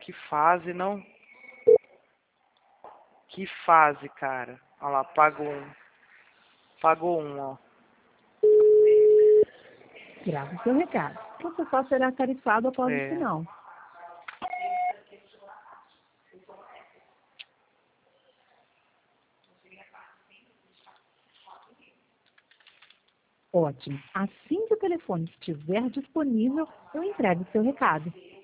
Que fase, não? Que fase, cara. Olha lá, pagou um. Pagou um, ó. Grave seu recado. Você só será tarifado após o sinal. Ótimo. Assim que o telefone estiver disponível, eu entrego seu recado.